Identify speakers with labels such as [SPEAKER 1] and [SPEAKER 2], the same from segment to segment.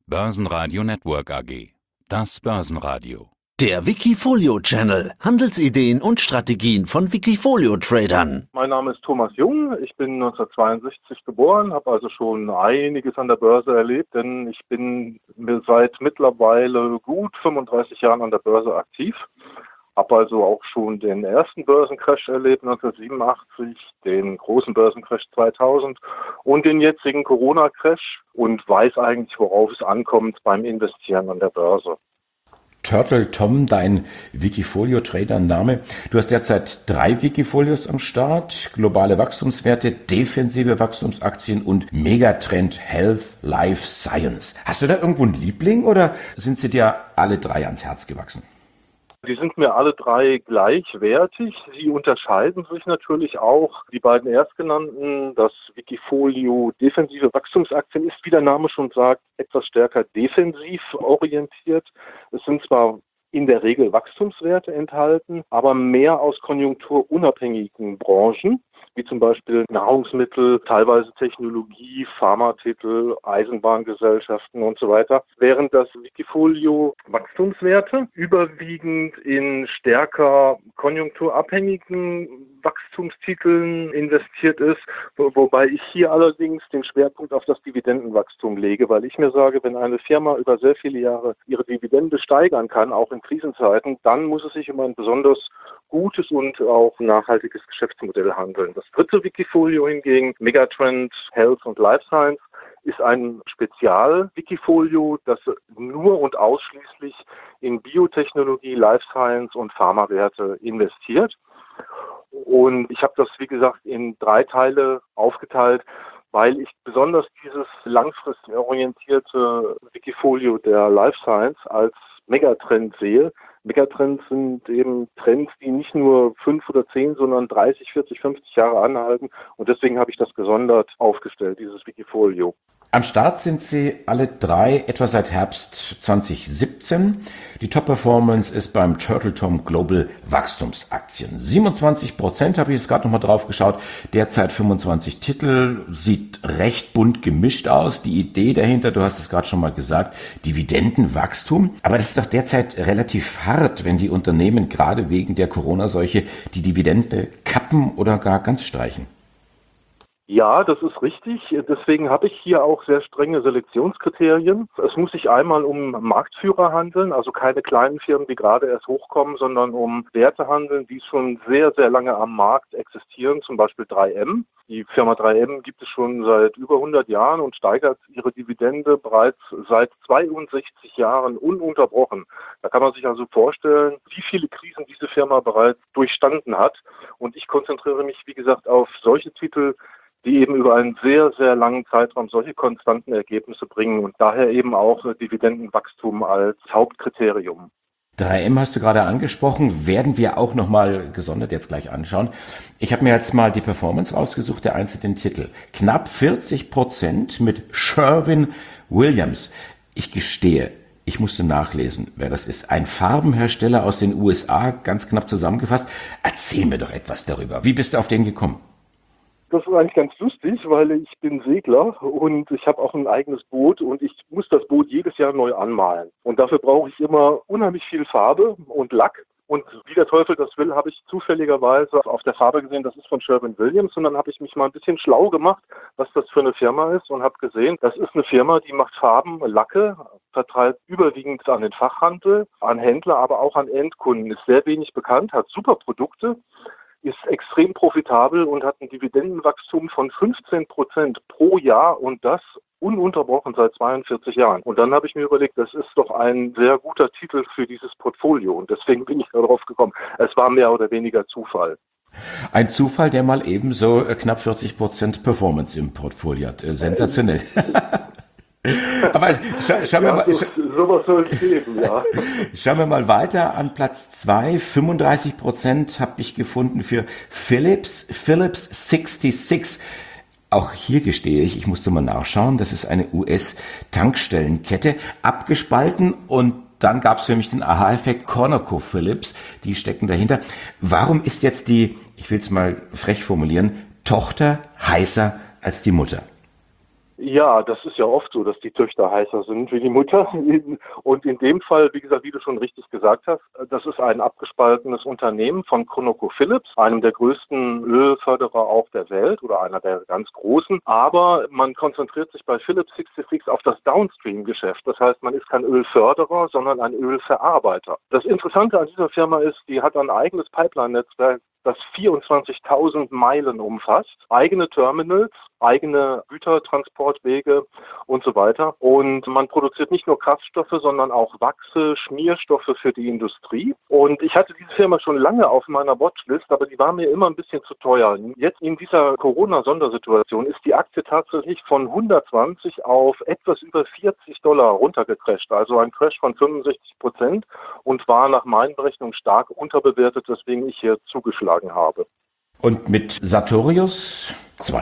[SPEAKER 1] Börsenradio Network AG. Das Börsenradio.
[SPEAKER 2] Der Wikifolio Channel. Handelsideen und Strategien von Wikifolio-Tradern.
[SPEAKER 3] Mein Name ist Thomas Jung. Ich bin 1962 geboren, habe also schon einiges an der Börse erlebt, denn ich bin seit mittlerweile gut 35 Jahren an der Börse aktiv. Habe also auch schon den ersten Börsencrash erlebt, 1987, den großen Börsencrash 2000 und den jetzigen Corona-Crash und weiß eigentlich, worauf es ankommt beim Investieren an der Börse.
[SPEAKER 4] Turtle Tom, dein Wikifolio-Trader-Name. Du hast derzeit 3 Wikifolios am Start. Globale Wachstumswerte, defensive Wachstumsaktien und Megatrend Health, Life Science. Hast du da irgendwo einen Liebling oder sind sie dir alle 3 ans Herz gewachsen?
[SPEAKER 3] Die sind mir alle 3 gleichwertig. Sie unterscheiden sich natürlich auch. Die beiden erstgenannten, das Wikifolio defensive Wachstumsaktien, ist, wie der Name schon sagt, etwas stärker defensiv orientiert. Es sind zwar in der Regel Wachstumswerte enthalten, aber mehr aus konjunkturunabhängigen Branchen, wie zum Beispiel Nahrungsmittel, teilweise Technologie, Pharmatitel, Eisenbahngesellschaften und so weiter, während das Wikifolio Wachstumswerte überwiegend in stärker konjunkturabhängigen Wachstumstiteln investiert ist, wobei ich hier allerdings den Schwerpunkt auf das Dividendenwachstum lege, weil ich mir sage, wenn eine Firma über sehr viele Jahre ihre Dividende steigern kann, auch in Krisenzeiten, dann muss es sich um ein besonders gutes und auch nachhaltiges Geschäftsmodell handeln. Das dritte Wikifolio hingegen, Megatrend Health und Life Science, ist ein Spezial-Wikifolio, das nur und ausschließlich in Biotechnologie, Life Science und Pharmawerte investiert. Und ich habe das, wie gesagt, in 3 Teile aufgeteilt, weil ich besonders dieses langfristig orientierte Wikifolio der Life Science als Megatrend sehe. Megatrends sind eben Trends, die nicht nur 5 oder 10, sondern 30, 40, 50 Jahre anhalten. Und deswegen habe ich das gesondert aufgestellt, dieses Wikifolio.
[SPEAKER 4] Am Start sind sie alle 3 etwa seit Herbst 2017. Die Top-Performance ist beim Turtle Tom Global Wachstumsaktien. 27% habe ich jetzt gerade nochmal drauf geschaut. Derzeit 25 Titel. Sieht recht bunt gemischt aus. Die Idee dahinter, du hast es gerade schon mal gesagt, Dividendenwachstum. Aber das ist doch derzeit relativ hart, wenn die Unternehmen gerade wegen der Corona-Seuche die Dividende kappen oder gar ganz streichen.
[SPEAKER 3] Ja, das ist richtig. Deswegen habe ich hier auch sehr strenge Selektionskriterien. Es muss sich einmal um Marktführer handeln, also keine kleinen Firmen, die gerade erst hochkommen, sondern um Werte handeln, die schon sehr, sehr lange am Markt existieren, zum Beispiel 3M. Die Firma 3M gibt es schon seit über 100 Jahren und steigert ihre Dividende bereits seit 62 Jahren ununterbrochen. Da kann man sich also vorstellen, wie viele Krisen diese Firma bereits durchstanden hat. Und ich konzentriere mich, wie gesagt, auf solche Titel, die eben über einen sehr, sehr langen Zeitraum solche konstanten Ergebnisse bringen und daher eben auch Dividendenwachstum als Hauptkriterium.
[SPEAKER 4] 3M hast du gerade angesprochen, werden wir auch nochmal gesondert jetzt gleich anschauen. Ich habe mir jetzt mal die Performance rausgesucht, der einzelnen Titel. Knapp 40% mit Sherwin-Williams. Ich gestehe, ich musste nachlesen, wer das ist. Ein Farbenhersteller aus den USA, ganz knapp zusammengefasst. Erzähl mir doch etwas darüber. Wie bist du auf den gekommen?
[SPEAKER 3] Das ist eigentlich ganz lustig, weil ich bin Segler und ich habe auch ein eigenes Boot und ich muss das Boot jedes Jahr neu anmalen. Und dafür brauche ich immer unheimlich viel Farbe und Lack. Und wie der Teufel das will, habe ich zufälligerweise auf der Farbe gesehen, das ist von Sherwin-Williams. Und dann habe ich mich mal ein bisschen schlau gemacht, was das für eine Firma ist und habe gesehen, das ist eine Firma, die macht Farben, Lacke, vertreibt überwiegend an den Fachhandel, an Händler, aber auch an Endkunden. Ist sehr wenig bekannt, hat super Produkte, ist extrem profitabel und hat ein Dividendenwachstum von 15% pro Jahr und das ununterbrochen seit 42 Jahren. Und dann habe ich mir überlegt, das ist doch ein sehr guter Titel für dieses Portfolio und deswegen bin ich darauf gekommen. Es war mehr oder weniger Zufall.
[SPEAKER 4] Ein Zufall, der mal ebenso knapp 40% Performance im Portfolio hat. Sensationell. Aber schauen wir mal.
[SPEAKER 3] Sowas soll es geben, ja.
[SPEAKER 4] Schauen wir mal weiter an Platz 2. 35% habe ich gefunden für Philips 66. Auch hier gestehe ich musste mal nachschauen, das ist eine US-Tankstellenkette, abgespalten und dann gab es für mich den Aha-Effekt ConocoPhillips, die stecken dahinter. Warum ist jetzt die, ich will es mal frech formulieren, Tochter heißer als die Mutter?
[SPEAKER 3] Ja, das ist ja oft so, dass die Töchter heißer sind wie die Mutter. Und in dem Fall, wie gesagt, wie du schon richtig gesagt hast, das ist ein abgespaltenes Unternehmen von ConocoPhillips, einem der größten Ölförderer auch der Welt oder einer der ganz großen. Aber man konzentriert sich bei Phillips 66 auf das Downstream-Geschäft. Das heißt, man ist kein Ölförderer, sondern ein Ölverarbeiter. Das Interessante an dieser Firma ist, die hat ein eigenes Pipeline-Netzwerk, das 24.000 Meilen umfasst, eigene Terminals, eigene Gütertransportwege und so weiter. Und man produziert nicht nur Kraftstoffe, sondern auch Wachse, Schmierstoffe für die Industrie. Und ich hatte diese Firma schon lange auf meiner Watchlist, aber die war mir immer ein bisschen zu teuer. Jetzt in dieser Corona-Sondersituation ist die Aktie tatsächlich von 120 auf etwas über $40 runtergecrasht, also ein Crash von 65% und war nach meinen Berechnungen stark unterbewertet, weswegen ich hier zugeschlagen habe.
[SPEAKER 4] Und mit Sartorius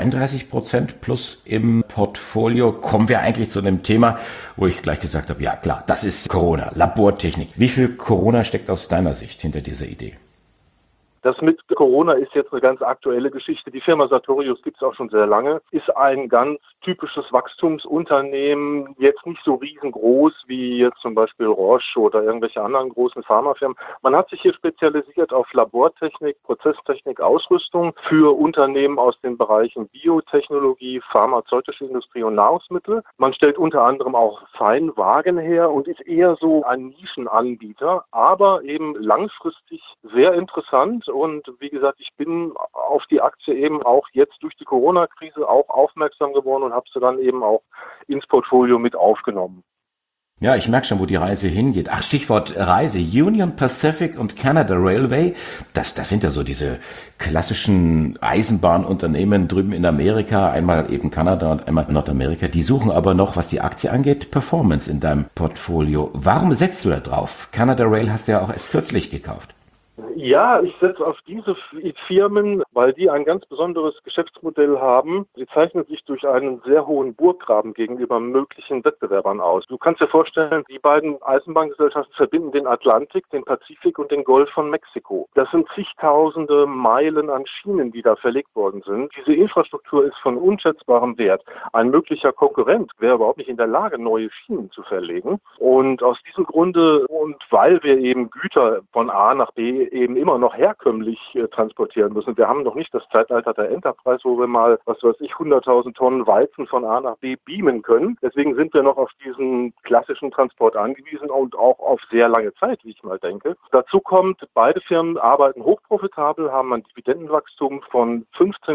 [SPEAKER 4] 32% plus im Portfolio kommen wir eigentlich zu einem Thema, wo ich gleich gesagt habe, ja klar, das ist Corona, Labortechnik. Wie viel Corona steckt aus deiner Sicht hinter dieser Idee?
[SPEAKER 3] Das mit Corona ist jetzt eine ganz aktuelle Geschichte. Die Firma Sartorius gibt es auch schon sehr lange, ist ein ganz typisches Wachstumsunternehmen, jetzt nicht so riesengroß wie jetzt zum Beispiel Roche oder irgendwelche anderen großen Pharmafirmen. Man hat sich hier spezialisiert auf Labortechnik, Prozesstechnik, Ausrüstung für Unternehmen aus den Bereichen Biotechnologie, pharmazeutische Industrie und Nahrungsmittel. Man stellt unter anderem auch Feinwagen her und ist eher so ein Nischenanbieter, aber eben langfristig sehr interessant. Und wie gesagt, ich bin auf die Aktie eben auch jetzt durch die Corona-Krise auch aufmerksam geworden und habe sie dann eben auch ins Portfolio mit aufgenommen.
[SPEAKER 4] Ja, ich merke schon, wo die Reise hingeht. Ach, Stichwort Reise. Union Pacific und Canada Railway, das sind ja so diese klassischen Eisenbahnunternehmen drüben in Amerika, einmal eben Kanada und einmal Nordamerika. Die suchen aber noch, was die Aktie angeht, Performance in deinem Portfolio. Warum setzt du da drauf? Canada Rail hast du ja auch erst kürzlich gekauft.
[SPEAKER 3] Ja, ich setze auf diese Firmen, weil die ein ganz besonderes Geschäftsmodell haben. Sie zeichnen sich durch einen sehr hohen Burggraben gegenüber möglichen Wettbewerbern aus. Du kannst dir vorstellen, die beiden Eisenbahngesellschaften verbinden den Atlantik, den Pazifik und den Golf von Mexiko. Das sind zigtausende Meilen an Schienen, die da verlegt worden sind. Diese Infrastruktur ist von unschätzbarem Wert. Ein möglicher Konkurrent wäre überhaupt nicht in der Lage, neue Schienen zu verlegen. Und aus diesem Grunde und weil wir eben Güter von A nach B eben immer noch herkömmlich transportieren müssen. Wir haben noch nicht das Zeitalter der Enterprise, wo wir mal, 100.000 Tonnen Weizen von A nach B beamen können. Deswegen sind wir noch auf diesen klassischen Transport angewiesen und auch auf sehr lange Zeit, wie ich mal denke. Dazu kommt, beide Firmen arbeiten hochprofitabel, haben ein Dividendenwachstum von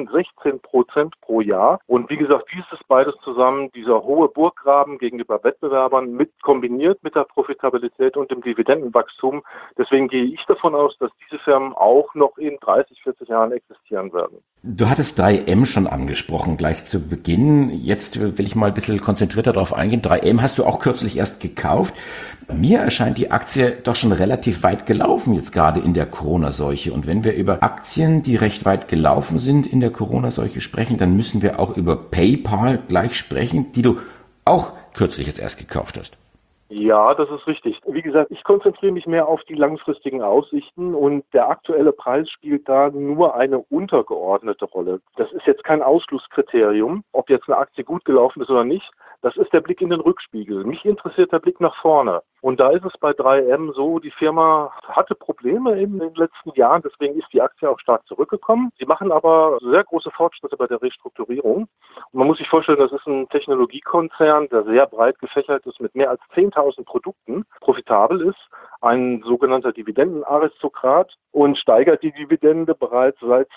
[SPEAKER 3] 15-16% pro Jahr. Und wie gesagt, dieses beides zusammen, dieser hohe Burggraben gegenüber Wettbewerbern kombiniert mit der Profitabilität und dem Dividendenwachstum. Deswegen gehe ich davon aus, dass diese Firmen auch noch in 30, 40 Jahren existieren werden.
[SPEAKER 4] Du hattest 3M schon angesprochen, gleich zu Beginn. Jetzt will ich mal ein bisschen konzentrierter darauf eingehen. 3M hast du auch kürzlich erst gekauft. Mir erscheint die Aktie doch schon relativ weit gelaufen, jetzt gerade in der Corona-Seuche. Und wenn wir über Aktien, die recht weit gelaufen sind in der Corona-Seuche sprechen, dann müssen wir auch über PayPal gleich sprechen, die du auch kürzlich jetzt erst gekauft hast.
[SPEAKER 3] Ja, das ist richtig. Wie gesagt, ich konzentriere mich mehr auf die langfristigen Aussichten und der aktuelle Preis spielt da nur eine untergeordnete Rolle. Das ist jetzt kein Ausschlusskriterium, ob jetzt eine Aktie gut gelaufen ist oder nicht. Das ist der Blick in den Rückspiegel. Mich interessiert der Blick nach vorne. Und da ist es bei 3M so, die Firma hatte Probleme in den letzten Jahren, deswegen ist die Aktie auch stark zurückgekommen. Sie machen aber sehr große Fortschritte bei der Restrukturierung. Und man muss sich vorstellen, das ist ein Technologiekonzern, der sehr breit gefächert ist mit mehr als 10.000 Produkten, profitabel ist, ein sogenannter Dividendenaristokrat und steigert die Dividende bereits seit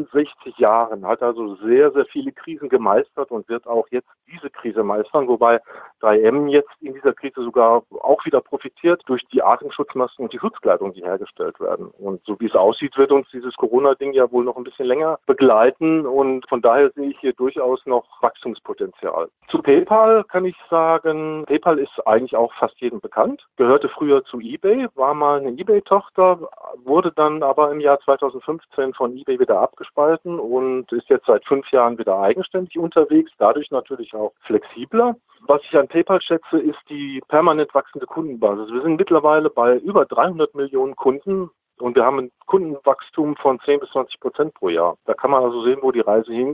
[SPEAKER 3] 62 Jahren, hat also sehr, sehr viele Krisen gemeistert und wird auch jetzt diese Krise meistern, wobei 3M jetzt in dieser Krise sogar auch wieder profitiert durch die Atemschutzmasken und die Schutzkleidung, die hergestellt werden. Und so wie es aussieht, wird uns dieses Corona-Ding ja wohl noch ein bisschen länger begleiten und von daher sehe ich hier durchaus noch Wachstumspotenzial. Zu PayPal kann ich sagen, PayPal ist eigentlich auch fast jedem bekannt, gehörte früher zu eBay, war mal eine eBay-Tochter, wurde dann aber im Jahr 2015 von eBay wieder abgespalten und ist jetzt seit 5 Jahren wieder eigenständig unterwegs, dadurch natürlich auch flexibler. Was ich an PayPal schätze, ist die permanent wachsende Kundenbasis. Wir sind mittlerweile bei über 300 Millionen Kunden und wir haben ein Kundenwachstum von 10-20% pro Jahr. Da kann man also sehen, wo die Reise hingeht.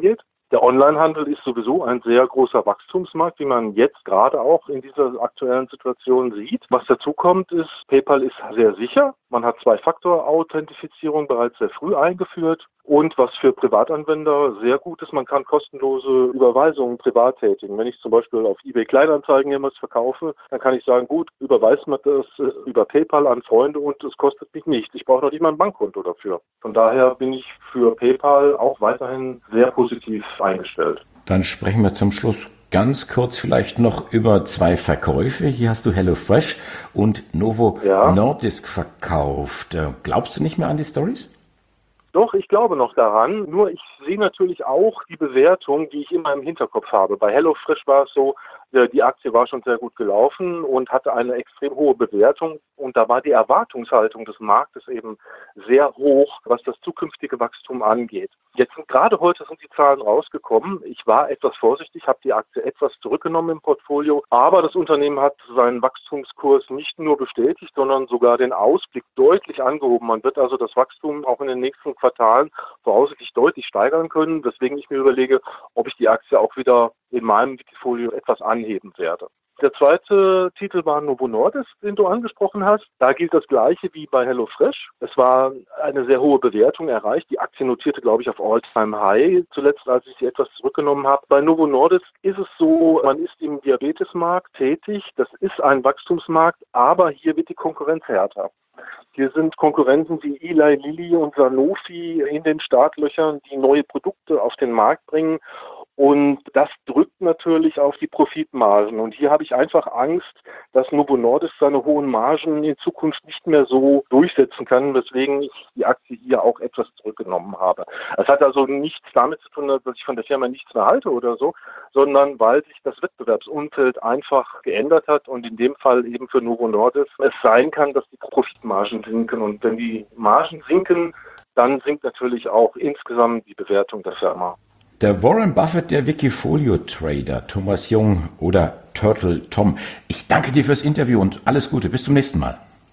[SPEAKER 3] Der Onlinehandel ist sowieso ein sehr großer Wachstumsmarkt, wie man jetzt gerade auch in dieser aktuellen Situation sieht. Was dazu kommt, ist, PayPal ist sehr sicher. Man hat Zwei-Faktor-Authentifizierung bereits sehr früh eingeführt. Und was für Privatanwender sehr gut ist, man kann kostenlose Überweisungen privat tätigen. Wenn ich zum Beispiel auf eBay Kleinanzeigen jemals verkaufe, dann kann ich sagen, gut, überweist man das über PayPal an Freunde und es kostet mich nichts. Ich brauche noch nicht mal ein Bankkonto dafür. Von daher bin ich für PayPal auch weiterhin sehr positiv eingestellt.
[SPEAKER 4] Dann sprechen wir zum Schluss ganz kurz vielleicht noch über zwei Verkäufe. Hier hast du HelloFresh und Novo Nordisk verkauft. Glaubst du nicht mehr an die Stories?
[SPEAKER 3] Doch, ich glaube noch daran. Nur ich sehe natürlich auch die Bewertung, die ich immer im Hinterkopf habe. Bei HelloFresh war es so, die Aktie war schon sehr gut gelaufen und hatte eine extrem hohe Bewertung. Und da war die Erwartungshaltung des Marktes eben sehr hoch, was das zukünftige Wachstum angeht. Jetzt gerade heute sind die Zahlen rausgekommen. Ich war etwas vorsichtig, habe die Aktie etwas zurückgenommen im Portfolio. Aber das Unternehmen hat seinen Wachstumskurs nicht nur bestätigt, sondern sogar den Ausblick deutlich angehoben. Man wird also das Wachstum auch in den nächsten Quartalen voraussichtlich deutlich steigern können, weswegen ich mir überlege, ob ich die Aktie auch wieder in meinem Wikifolio etwas anheben werde. Der zweite Titel war Novo Nordisk, den du angesprochen hast. Da gilt das Gleiche wie bei HelloFresh. Es war eine sehr hohe Bewertung erreicht. Die Aktie notierte, glaube ich, auf All-Time-High, zuletzt als ich sie etwas zurückgenommen habe. Bei Novo Nordisk ist es so, man ist im Diabetesmarkt tätig. Das ist ein Wachstumsmarkt, aber hier wird die Konkurrenz härter. Hier sind Konkurrenten wie Eli Lilly und Sanofi in den Startlöchern, die neue Produkte auf den Markt bringen. Und das drückt natürlich auf die Profitmargen. Und hier habe ich einfach Angst, dass Novo Nordisk seine hohen Margen in Zukunft nicht mehr so durchsetzen kann, weswegen ich die Aktie hier auch etwas zurückgenommen habe. Es hat also nichts damit zu tun, dass ich von der Firma nichts mehr halte oder so, sondern weil sich das Wettbewerbsumfeld einfach geändert hat und in dem Fall eben für Novo Nordisk es sein kann, dass die Profitmargen sinken. Und wenn die Margen sinken, dann sinkt natürlich auch insgesamt die Bewertung der Firma.
[SPEAKER 4] Der Warren Buffett der Wikifolio-Trader, Thomas Jung oder Turtle Tom. Ich danke dir fürs Interview und alles Gute. Bis zum nächsten Mal.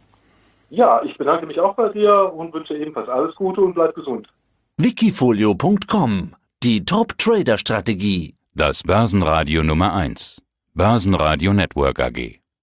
[SPEAKER 3] Ja, ich bedanke mich auch bei dir und wünsche ebenfalls alles Gute und bleib gesund.
[SPEAKER 2] Wikifolio.com, die Top-Trader-Strategie.
[SPEAKER 1] Das Börsenradio Nummer 1. Börsenradio Network AG.